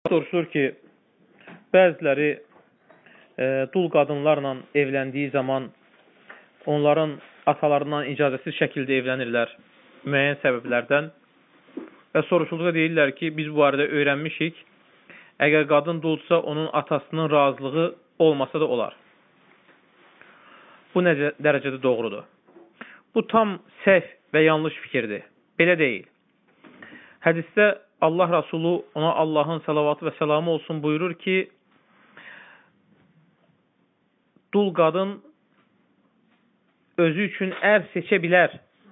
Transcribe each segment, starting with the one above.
Soruşur ki, bəziləri dul qadınlarla evləndiyi zaman onların atalarından icazəsiz şəkildə evlənirlər müəyyən səbəblərdən və soruşulduqda deyirlər ki, biz bu arada öyrənmişik, əgər qadın dulsa onun atasının razılığı olmasa da olar. Bu nə dərəcədə doğrudur? Bu tam səhv və yanlış fikirdir. Belə deyil. Hədisdə Allah Rasulü ona Allahın salavatı və səlamı olsun buyurur ki, dul qadın özü üçün ər seçə bilər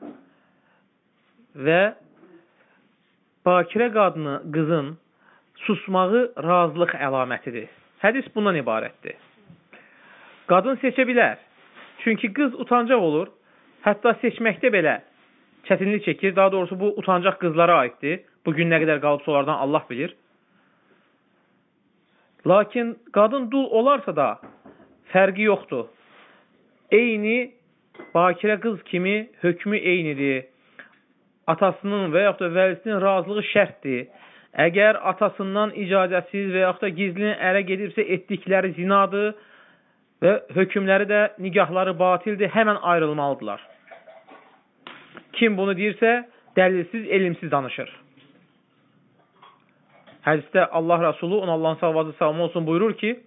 və bakirə qızın susmağı razılıq əlamətidir. Hədis bundan ibarətdir. Qadın seçə bilər. Çünki qız utancaq olur. Hətta seçməkdə belə çətinlik çəkir. Daha doğrusu bu utancaq qızlara aiddir. Bugün nə qədər qalıbsa onlardan Allah bilir. Lakin qadın dul olarsa da fərqi yoxdur. Eyni bakirə qız kimi hökmü eynidir. Atasının və yaxud da vəlisinin razılığı şərtdir. Əgər atasından icazəsiz və yaxud da gizlin ərə gedibsə etdikləri zinadır və hökmləri də nigahları batildir, həmən ayrılmalıdırlar. Kim bunu deyirsə, dəlilsiz, elmsiz danışır. Hədisdə Allah Rasulü, ona Allahın salavatı salamı olsun buyurur ki,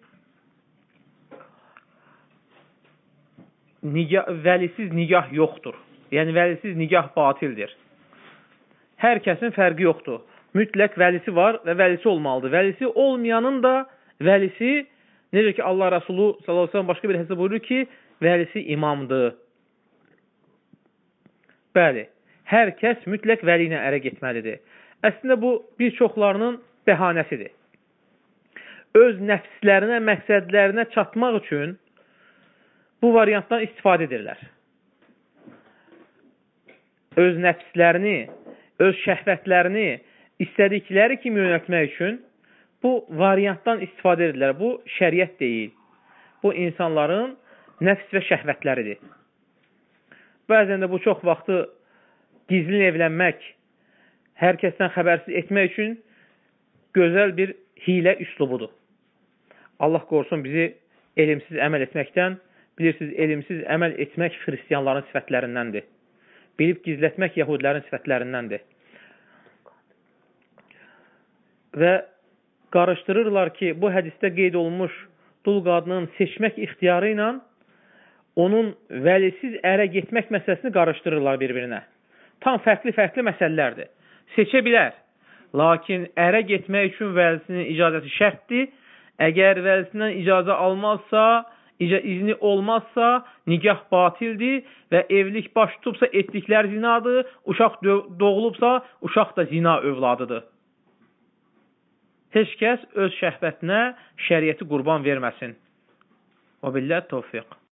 vəlisiz nigah yoxdur. Yəni, vəlisiz nigah batildir. Hər kəsin fərqi yoxdur. Mütləq vəlisi var və vəlisi olmalıdır. Vəlisi olmayanın da vəlisi, necə ki Allah Rasulü sallallahu aleyhi ve sellem başqa bir hədisdə buyurur ki, vəlisi imamdır. Bəli, hər kəs mütləq vəli ilə ərə getməlidir. Əslində bu bir çoxlarının bəhanəsidir. Öz nəfslərinə, məqsədlərinə çatmaq üçün bu variantdan istifadə edirlər. Öz nəfslərini, öz şəhvətlərini istədikləri kimi yönətmək üçün bu variantdan istifadə edirlər. Bu şəriət deyil. Bu insanların nəfs və şəhvətləridir. Bəzən də bu çox vaxtı gizlin evlənmək, hər kəsdən xəbərsiz etmək üçün gözəl bir hilə üslubudur. Allah qorusun bizi elmsiz əməl etməkdən. Bilirsiniz, elmsiz əməl etmək xristiyanların sifətlərindəndir. Bilib gizlətmək yəhudilərin sifətlərindəndir. Və qarışdırırlar ki, bu hədisdə qeyd olunmuş dul qadının seçmək ixtiyarı ilə onun vəlisiz ərə getmək məsələsini qarışdırırlar bir-birinə. Tam fərqli-fərqli məsələlərdir. Seçə bilər. Lakin ərə getmək üçün vəlisinin icazəsi şərtdir. Əgər vəlisindən icazə almazsa, izni olmazsa, nigah batildir və evlilik baş tutubsa etdikləri zinadır, uşaq doğulubsa, uşaq da zina övladıdır. Heç kəs öz şəhvətinə şəriəti qurban verməsin. Və billah tövfiq.